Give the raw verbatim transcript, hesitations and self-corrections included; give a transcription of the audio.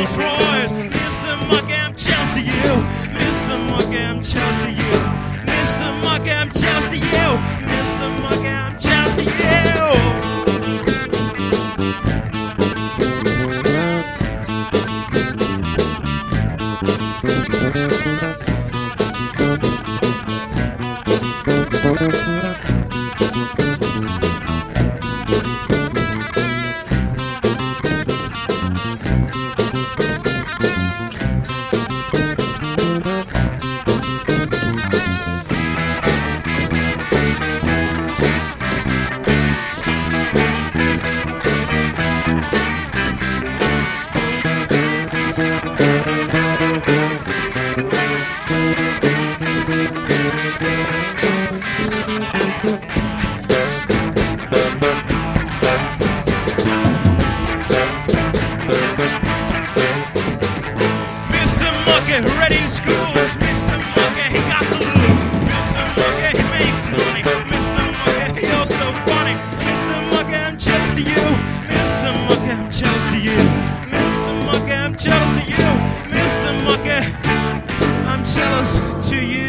Rolls Royce. Mister Monkey, I'm jealous of you. Mister Monkey, I'm jealous of you. Mister Monkey, I'm jealous of you. Mister Monkey, I'm jealous of you. Ready to school is Mister Monkey, he got the loot. Mister Monkey, he makes money. Mister Monkey, he also funny. Mister Monkey, I'm jealous of you. Mister Monkey, I'm jealous of you. Mister Monkey, I'm jealous of you. Mister Monkey, I'm jealous to you.